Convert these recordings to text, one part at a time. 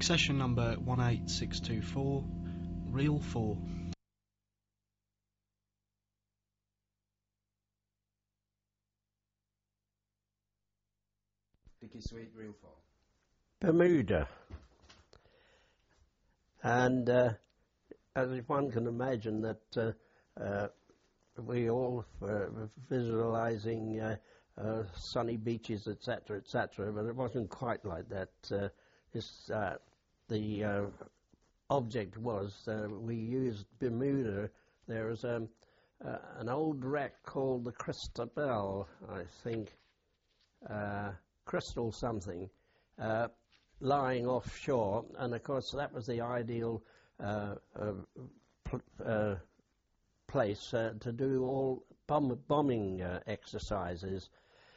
Session number 18624, Reel 4. Dicky Sweet, Reel 4. Bermuda. And as one can imagine that we all were visualizing sunny beaches, etc., etc., but it wasn't quite like that. The object was we used Bermuda. There was an old wreck called the Christabel, I think, Crystal something, lying offshore, and of course that was the ideal place to do all bombing exercises.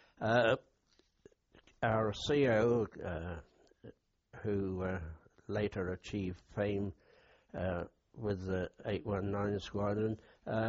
Our CO, who later achieved fame with the 819 Squadron,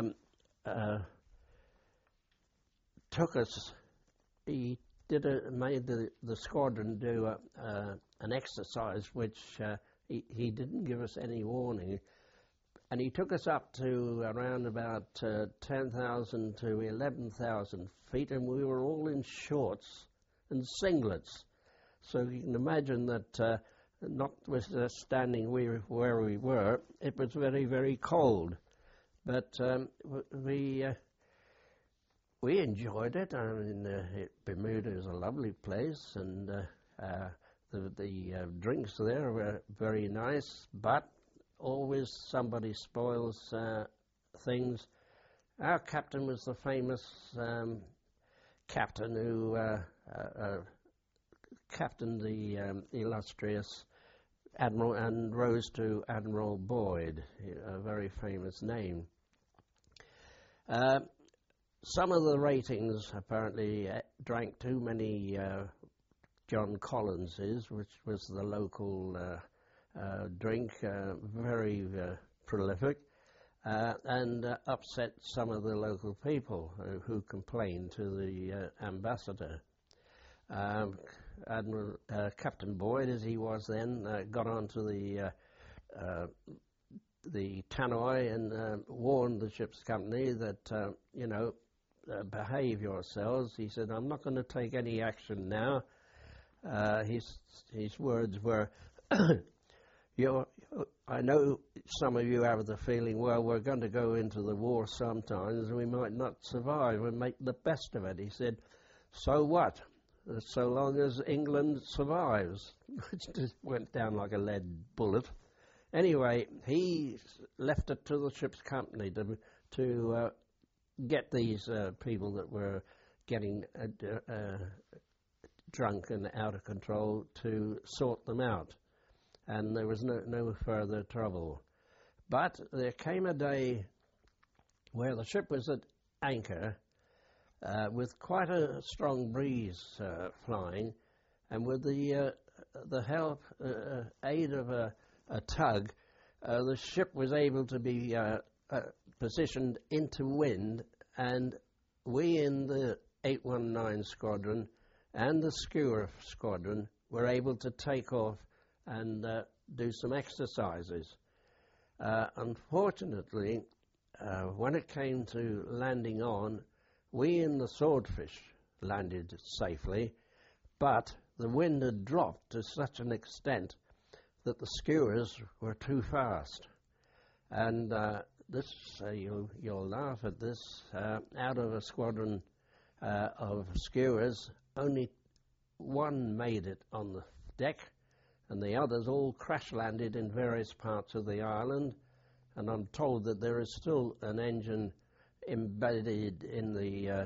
took us. He made the squadron do an exercise which he didn't give us any warning, and he took us up to around about 10,000 to 11,000 feet, and we were all in shorts and singlets. So you can imagine that notwithstanding where we were, it was very, very cold. But we enjoyed it. I mean, Bermuda is a lovely place, and the drinks there were very nice, but always somebody spoils things. Our captain was the famous captain who captained the illustrious Admiral and rose to Admiral Boyd, a very famous name. Some of the ratings apparently drank too many John Collinses, which was the local drink, very prolific, and upset some of the local people who complained to the ambassador. Captain Boyd, as he was then, got onto the tannoy and warned the ship's company that, behave yourselves. He said, I'm not going to take any action now. His words were, I know some of you have the feeling, well, we're going to go into the war sometimes and we might not survive and make the best of it. He said, so what? So long as England survives. Which just went down like a lead bullet. Anyway, he left it to the ship's company to get these people that were getting drunk and out of control to sort them out. And there was no further trouble. But there came a day where the ship was at anchor with quite a strong breeze flying, and with the help, aid of a tug, the ship was able to be positioned into wind, and we in the 819 Squadron and the Skua Squadron were able to take off and do some exercises. Unfortunately, when it came to landing on, we in the Swordfish landed safely, but the wind had dropped to such an extent that the skuas were too fast. And this, you'll laugh at this, out of a squadron of skuas, only one made it on the deck, and the others all crash-landed in various parts of the island. And I'm told that there is still an engine embedded in the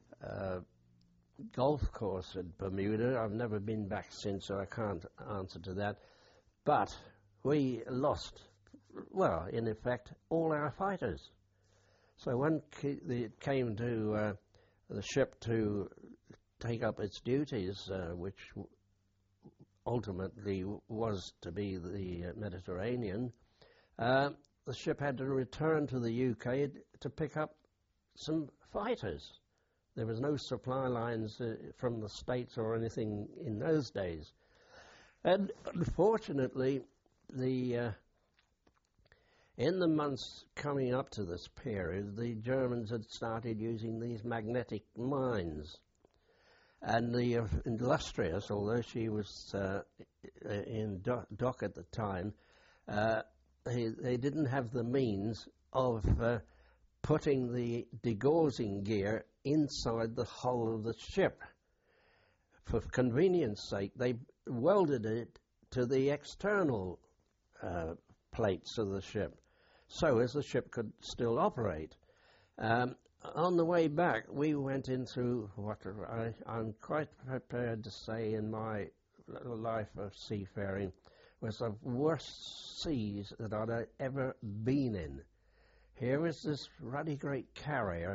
golf course at Bermuda. I've never been back since, so I can't answer to that. But we lost, well, in effect, all our fighters. So when it came to the ship to take up its duties, which ultimately was to be the Mediterranean, the ship had to return to the UK to pick up some fighters. There was no supply lines from the States or anything in those days. And unfortunately, the in the months coming up to this period, the Germans had started using these magnetic mines. And the Illustrious, although she was in dock at the time, they didn't have the means of putting the degaussing gear inside the hull of the ship. For convenience sake, they welded it to the external plates of the ship, so as the ship could still operate. On the way back, we went into what I'm quite prepared to say in my life of seafaring was the worst seas that I'd ever been in. Here was this ruddy great carrier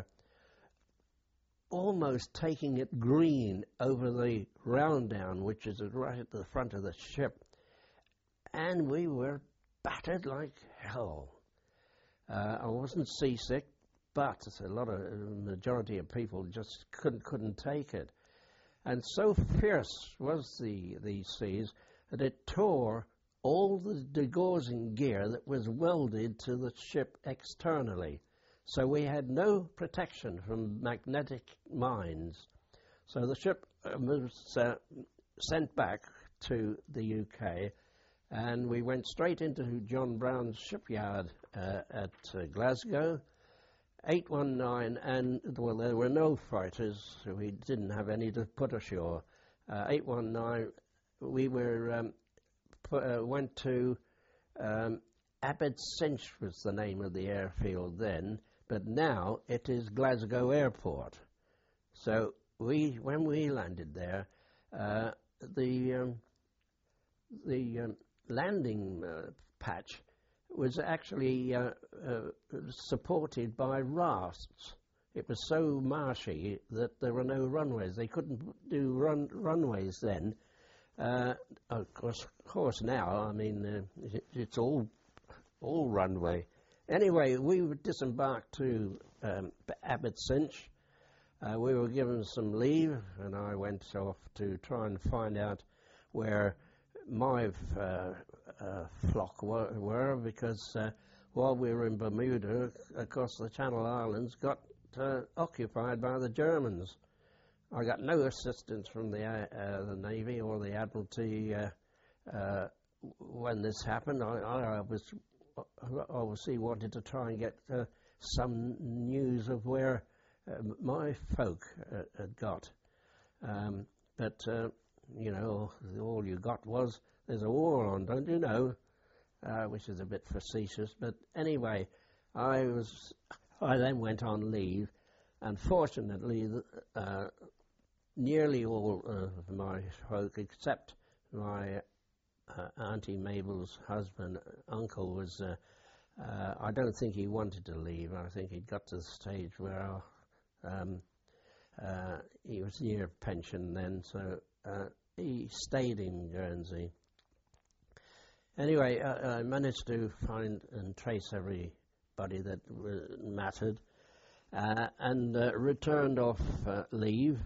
almost taking it green over the round down, which is right at the front of the ship, and we were battered like hell. I wasn't seasick, but majority of people just couldn't take it. And so fierce was these seas that it tore all the degaussing gear that was welded to the ship externally. So we had no protection from magnetic mines. So the ship was sent back to the UK, and we went straight into John Brown's shipyard at Glasgow, 819, and well, there were no fighters, so we didn't have any to put ashore. 819, we were went to Abbotssinch was the name of the airfield then, but now it is Glasgow Airport. So when we landed there, the landing patch was actually supported by rafts. It was so marshy that there were no runways. They couldn't do runways then. Of course now, I mean, it's all runway. Anyway, we were disembarked to Abbotssinch. We were given some leave, and I went off to try and find out where my flock were, because while we were in Bermuda, of course, the Channel Islands got occupied by the Germans. I got no assistance from the Navy or the Admiralty when this happened. I was obviously wanted to try and get some news of where my folk had got. But, you know, all you got was, there's a war on, don't you know? Which is a bit facetious. But anyway, I then went on leave, and fortunately, nearly all of my folk, except my Auntie Mabel's husband, uncle, was, I don't think he wanted to leave. I think he'd got to the stage where he was near pension then, so he stayed in Guernsey. Anyway, I managed to find and trace everybody that mattered, and returned off leave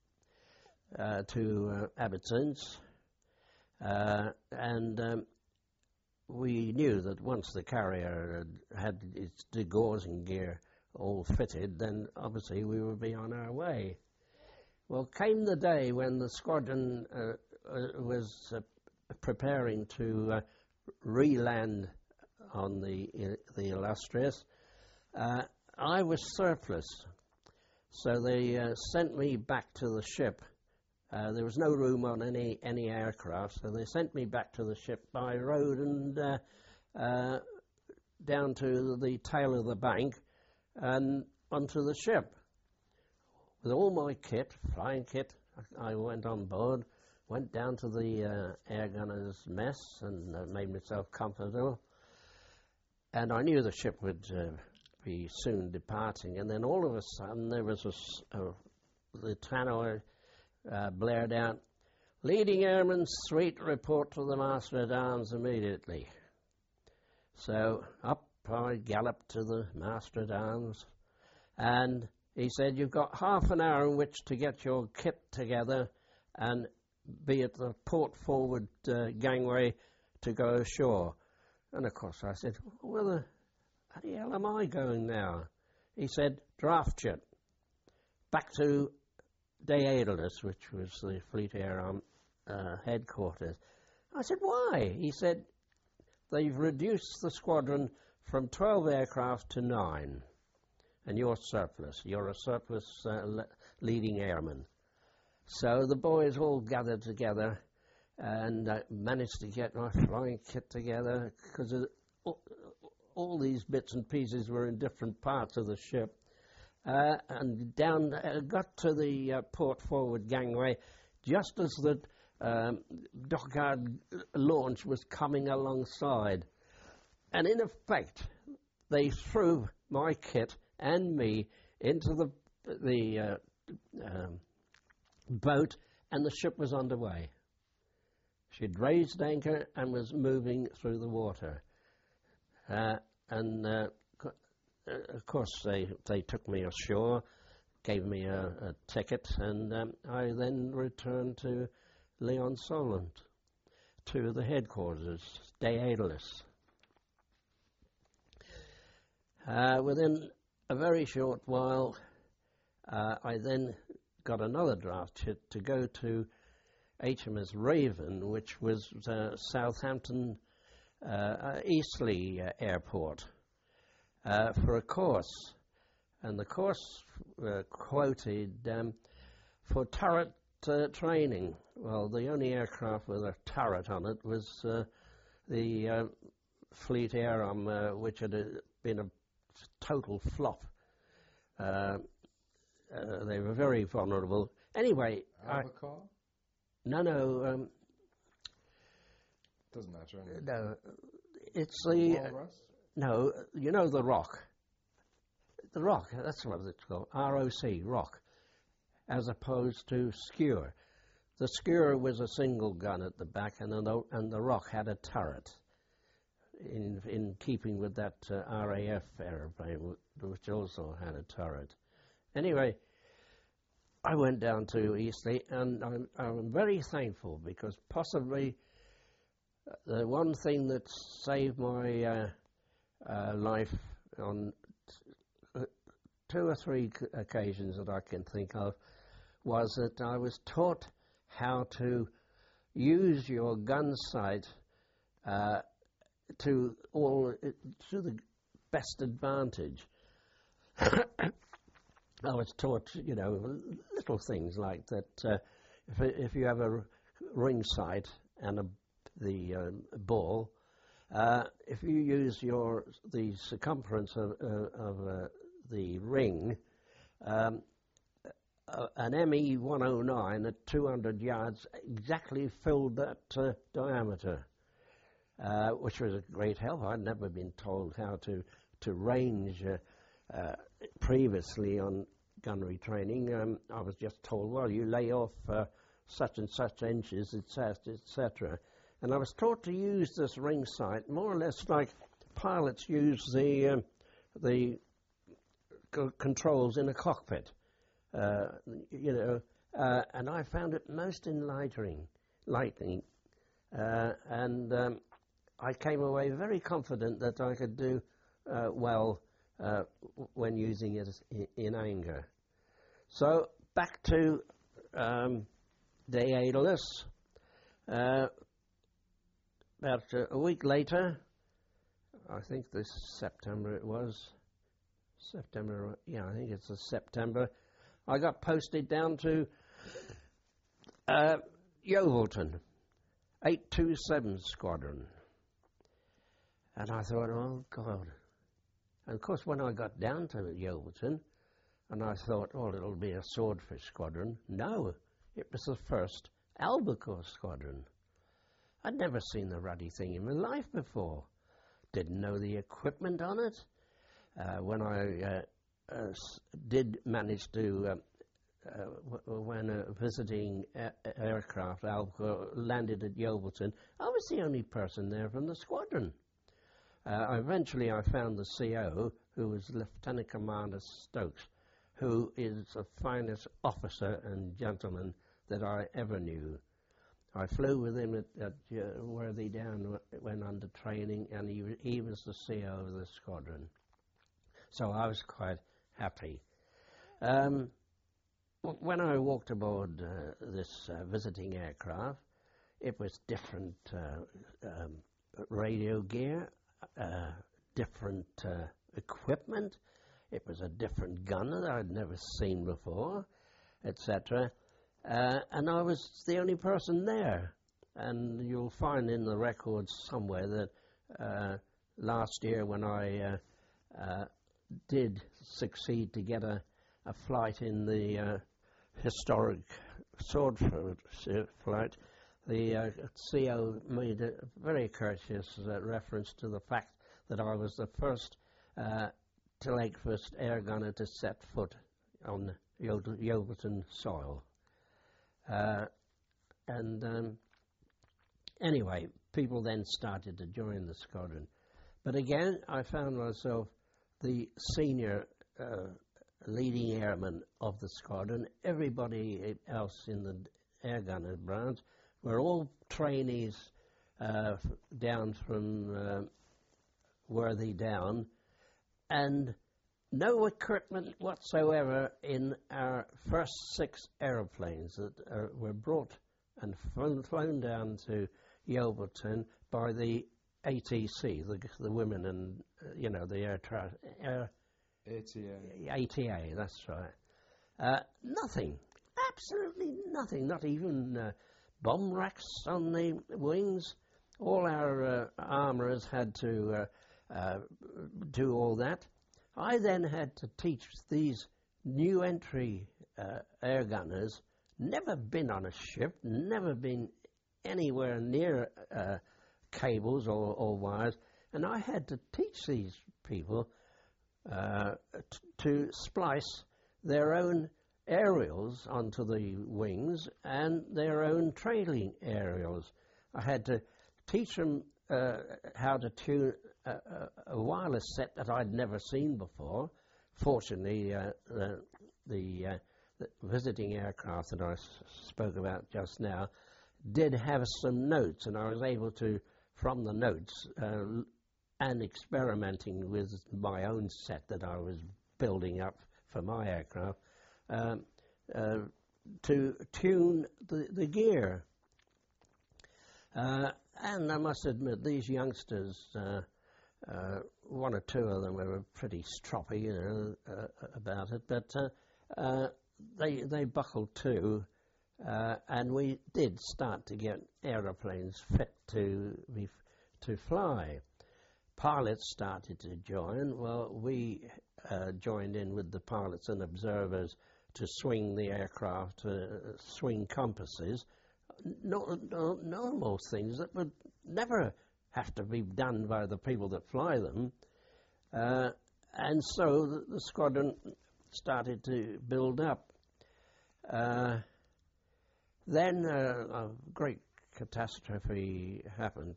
to Abbotssinch, and we knew that once the carrier had its degaussing gear all fitted, then obviously we would be on our way. Well, came the day when the squadron was preparing to re-land on the Illustrious. I was surplus, so they sent me back to the ship. There was no room on any aircraft, so they sent me back to the ship by road and down to the tail of the bank and onto the ship. With all my kit, flying kit, I went on board, went down to the air gunner's mess and made myself comfortable. And I knew the ship would be soon departing. And then all of a sudden there was the tannoy blared out, "Leading Airman Suite, report to the Master-at-Arms immediately." So up I galloped to the Master-at-Arms, and he said, "You've got half an hour in which to get your kit together and be at the port forward gangway to go ashore. And of course I said, where the hell am I going now? He said, draft ship, back to De Aedelis, which was the Fleet Air Arm headquarters. I said, why? He said, they've reduced the squadron from 12 aircraft to 9, and you're surplus. You're a surplus leading airman. So the boys all gathered together and managed to get my flying kit together, because all these bits and pieces were in different parts of the ship. And down, got to the port forward gangway just as the Dockyard launch was coming alongside. And in effect, they threw my kit and me into the boat, and the ship was underway. She'd raised anchor and was moving through the water. Of course, they took me ashore, gave me a ticket, and I then returned to Leon Solent, to the headquarters, De Aedelis. Within a very short while, I then got another draft ship to go to HMS Raven, which was Southampton Eastleigh Airport, for a course. And the course quoted for turret training. Well, the only aircraft with a turret on it was the Fleet Air Arm, which had been a total flop. They were very vulnerable. Anyway, Albacore? No. Doesn't matter. Anyway. No, it's the Walrus? no. You know the Rock. The Rock. That's what it's called. ROC, Rock, as opposed to Skewer. The Skewer was a single gun at the back, and the Rock had a turret. In keeping with that RAF aeroplane, which also had a turret. Anyway, I went down to Eastleigh, and I'm very thankful, because possibly the one thing that saved my life on two or three occasions that I can think of was that I was taught how to use your gun sight to the best advantage. I was taught, little things like that. If you have a ring sight and the ball, if you use the circumference of the ring, an ME 109 at 200 yards exactly filled that diameter. Which was a great help. I'd never been told how to range previously on gunnery training. I was just told, well, you lay off such and such inches, etc. And I was taught to use this ring sight more or less like pilots use the controls in a cockpit, and I found it most enlightening, and I came away very confident that I could do well when using it in anger. So back to De Aedelis. About a week later, I think this September it was, I think it's September, I got posted down to Yeovilton, 827 Squadron. And I thought, oh, God. And, of course, when I got down to Yeovilton, and I thought, oh, it'll be a Swordfish Squadron. No, it was the first Albacore Squadron. I'd never seen the ruddy thing in my life before. Didn't know the equipment on it. When I did manage to, when visiting aircraft, Albacore landed at Yeovilton, I was the only person there from the squadron. Eventually I found the CO, who was Lieutenant Commander Stokes, who is the finest officer and gentleman that I ever knew. I flew with him at Worthy Down, went under training, and he was the CO of the squadron. So I was quite happy. When I walked aboard this visiting aircraft, it was different radio gear, different equipment. It was a different gunner that I'd never seen before, etc. And I was the only person there. And you'll find in the records somewhere that last year when I did succeed to get a flight in the historic Swordford flight, the CO made a very courteous reference to the fact that I was the first Tillakefirst air gunner to set foot on Yeovilton soil. Anyway, people then started to join the squadron. But again, I found myself the senior leading airman of the squadron. Everybody else in the air gunner branch were all trainees down from Worthy Down, and no equipment whatsoever in our first 6 aeroplanes that were brought and flown down to Yeovilton by the ATC, the women and the ATA, that's right. Nothing, absolutely nothing, not even bomb racks on the wings. All our armourers had to do all that. I then had to teach these new entry air gunners, never been on a ship, never been anywhere near cables or wires, and I had to teach these people to splice their own aerials onto the wings and their own trailing aerials. I had to teach them how to tune a wireless set that I'd never seen before. Fortunately, the visiting aircraft that I spoke about just now did have some notes, and I was able to, from the notes, and experimenting with my own set that I was building up for my aircraft, to tune the gear. And I must admit, these youngsters, one or two of them were pretty stroppy, about it, but they buckled to, and we did start to get aeroplanes fit to fly. Pilots started to join. Well, we joined in with the pilots and observers to swing the aircraft, swing compasses, normal things that would never have to be done by the people that fly them. And so the squadron started to build up. Then a great catastrophe happened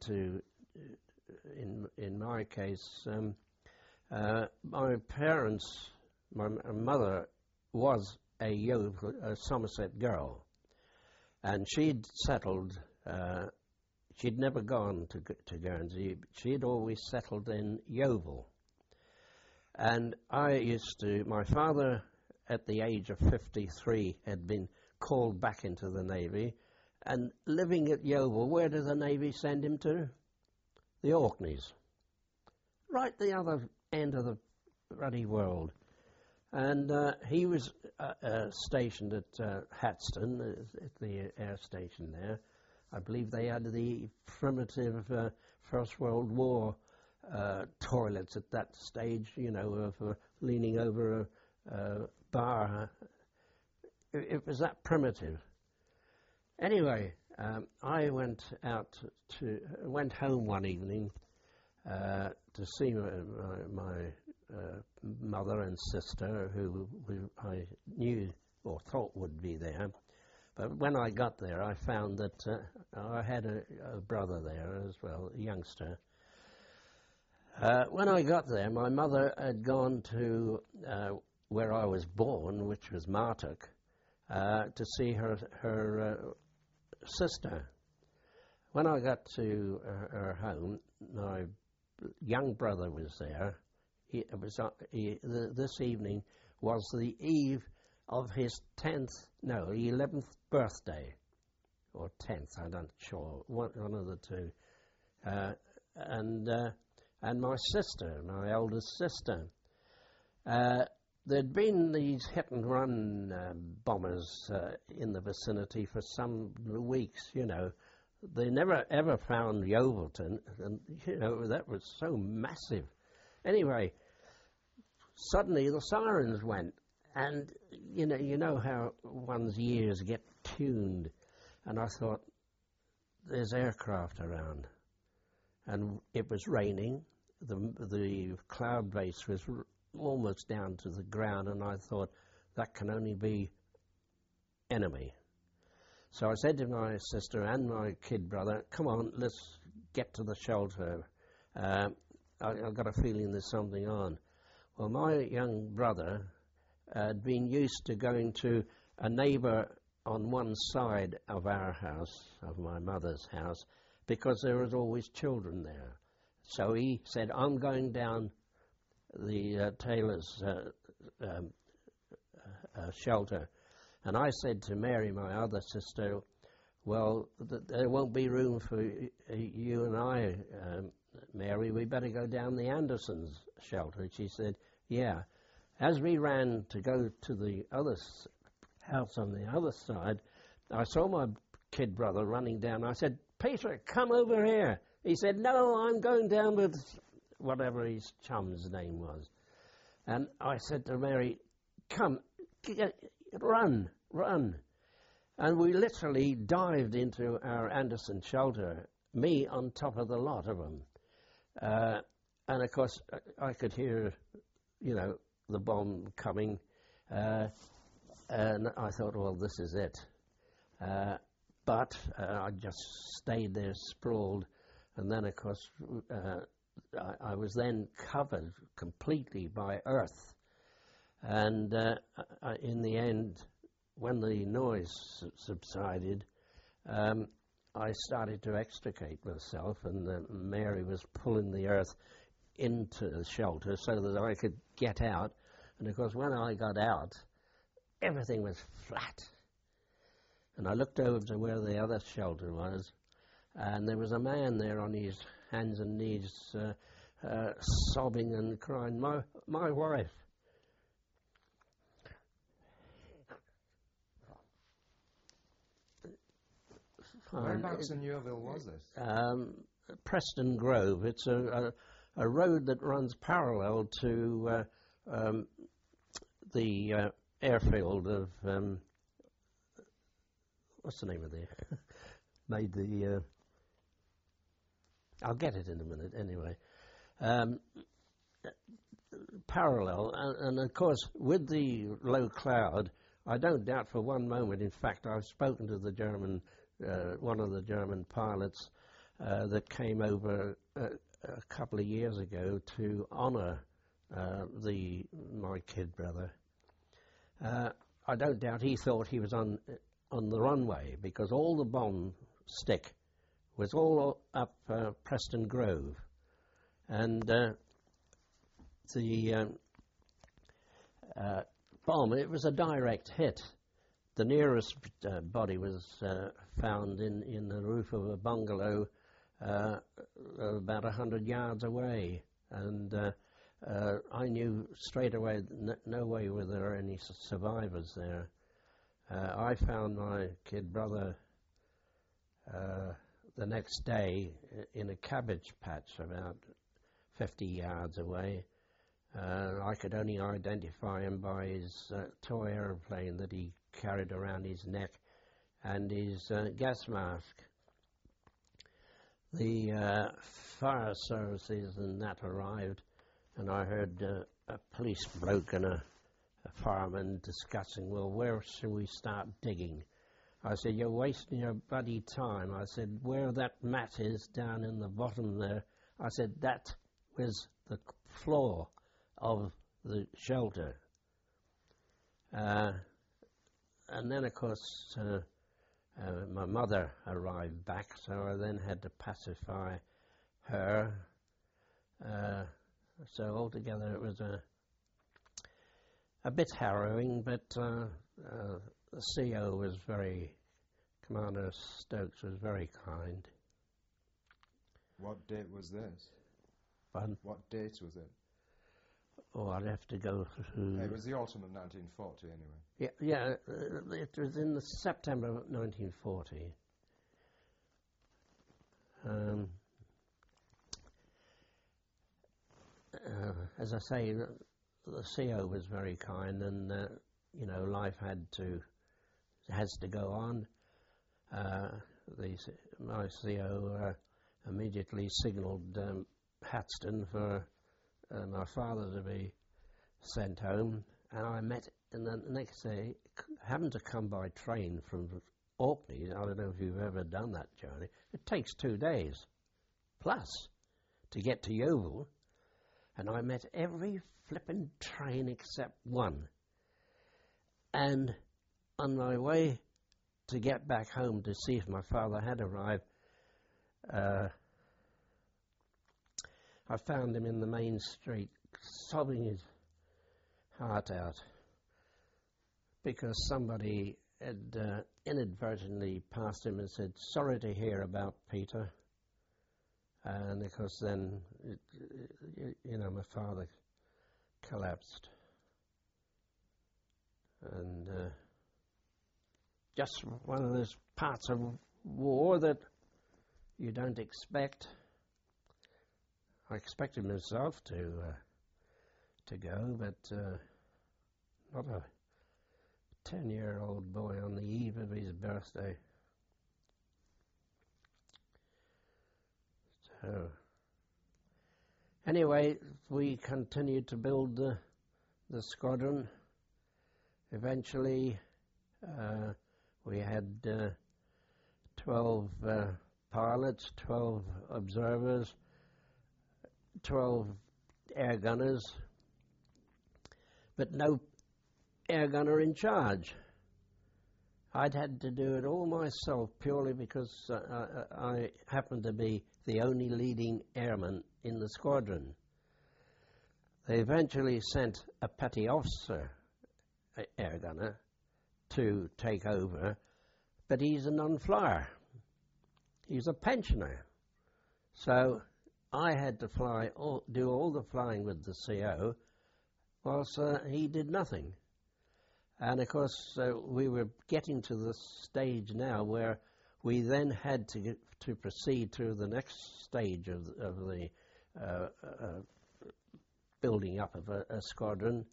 in my case. My parents, my mother was a Somerset girl, and she'd settled, she'd never gone to Guernsey, she'd always settled in Yeovil. And my father at the age of 53 had been called back into the Navy, and living at Yeovil, where did the Navy send him to? The Orkneys. Right the other end of the bloody world. And he was stationed at Hatston, at the air station there. I believe they had the primitive First World War toilets at that stage, of leaning over a bar. It was that primitive. Anyway, I went home one evening to see my mother and sister, who I knew or thought would be there. But when I got there, I found that I had a brother there as well, a youngster. When I got there, my mother had gone to where I was born, which was Martock, to see her sister. when I got to our home, my young brother was there. This evening was the eve of his 11th birthday, or 10th, I'm not sure, one of the two. And my sister, my eldest sister, there'd been these hit-and-run bombers in the vicinity for some weeks, you know. They never ever found Yeovilton, and, you know, that was so massive. Anyway, suddenly the sirens went, and, you know how one's ears get tuned. And I thought, there's aircraft around. And it was raining. The cloud base was almost down to the ground, and I thought, that can only be enemy. So I said to my sister and my kid brother, come on, let's get to the shelter. I've got a feeling there's something on. Well, my young brother had been used to going to a neighbour on one side of our house, of my mother's house, because there was always children there. So he said, I'm going down the Taylor's shelter. And I said to Mary, my other sister, well, there won't be room for you and I, Mary. We better go down the Andersons' shelter. And she said, yeah. As we ran to go to the other house on the other side, I saw my kid brother running down. I said, Peter, come over here. He said, no, I'm going down with whatever his chum's name was. And I said to Mary, come, run. And we literally dived into our Anderson shelter, me on top of the lot of them. And of course, I could hear, you know, the bomb coming. And I thought, well, this is it. But I just stayed there sprawled. And then, of course, I was then covered completely by earth. And in the end, when the noise subsided, I started to extricate myself, and Mary was pulling the earth into the shelter so that I could get out. And of course, when I got out, everything was flat. And I looked over to where the other shelter was, and there was a man there on his hands and knees, sobbing and crying, my wife. Whereabouts in Yeovil was this? Preston Grove. It's a road that runs parallel to the airfield of what's the name of the made the I'll get it in a minute anyway. Parallel, and of course with the low cloud, I don't doubt for one moment, in fact I've spoken to the German one of the German pilots that came over a couple of years ago to honour my kid brother. I don't doubt he thought he was on the runway, because all the bomb stick was all up Preston Grove, and the bomb, it was a direct hit. The nearest body was found in the roof of a bungalow about 100 yards away, and I knew straight away no way were there any survivors there. I found my kid brother the next day in a cabbage patch about 50 yards away. I could only identify him by his toy aeroplane that he carried around his neck and his gas mask. The fire services and that arrived, and I heard a police bloke and a fireman discussing, well, where should we start digging? I said, you're wasting your bloody time. I said, where that mat is down in the bottom there, I said, that was the floor of the shelter. And then, of course, My mother arrived back, so I then had to pacify her. So altogether it was a bit harrowing, but the CO was Commander Stokes was very kind. What date was this? Pardon? What date was it? Oh, I'd have to go through... It was the autumn of 1940 anyway. Yeah, it was in the September of 1940. As I say, the CO was very kind, and life has to go on. My CO immediately signalled Hatston for my father to be sent home, and I met in the next day, having to come by train from Orkney. I don't know if you've ever done that journey. It takes 2 days plus to get to Yeovil, and I met every flippin' train except one. And on my way to get back home to see if my father had arrived, I found him in the main street, sobbing his heart out, because somebody had inadvertently passed him and said, "Sorry to hear about Peter." And of course then, my father collapsed. And just one of those parts of war that you don't expect. I expected myself to go, but not a 10-year-old boy on the eve of his birthday. So, anyway, we continued to build the squadron. Eventually, we had 12 pilots, 12 observers, 12 air gunners, but no air gunner in charge. I'd had to do it all myself purely because I happened to be the only leading airman in the squadron. They eventually sent a petty officer air gunner to take over, but he's a non-flyer. He's a pensioner. So I had to do all the flying with the CO, whilst he did nothing. And of course, we were getting to the stage now where we then had to proceed to the next stage of the building up of a squadron.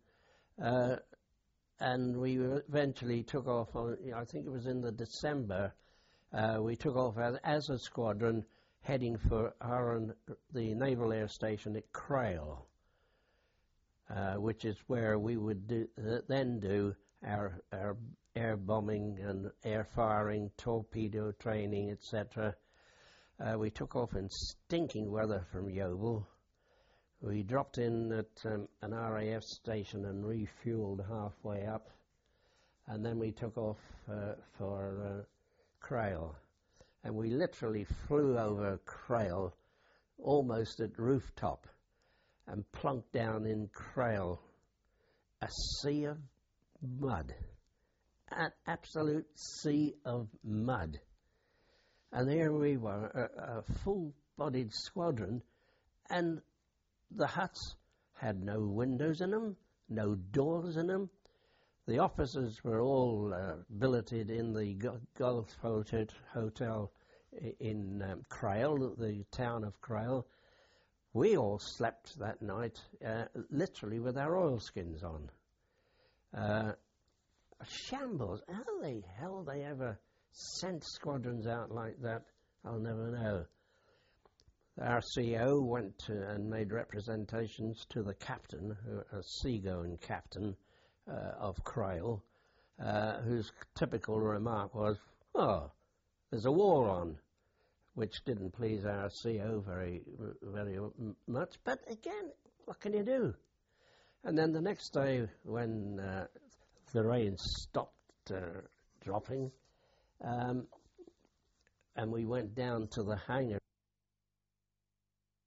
And we eventually took off on, I think it was in the December, we took off as a squadron heading for the Naval Air Station at Crail, which is where we would then do our air bombing and air firing, torpedo training, etc. We took off in stinking weather from Yeovil. We dropped in at an RAF station and refueled halfway up, and then we took off for Crail. And we literally flew over Crail almost at rooftop and plunked down in Crail, a sea of mud, an absolute sea of mud. And here we were, a full-bodied squadron, and the huts had no windows in them, no doors in them. The officers were all billeted in the Gulf Hotel in Crail, the town of Crail. We all slept that night literally with our oilskins on. A shambles. How the hell they ever sent squadrons out like that, I'll never know. Our CO went and made representations to the captain, a seagoing captain of Crail, whose typical remark was, "Oh, there's a war on," which didn't please our CO very much. But again, what can you do? And then the next day, when the rain stopped dropping, And we went down to the hangar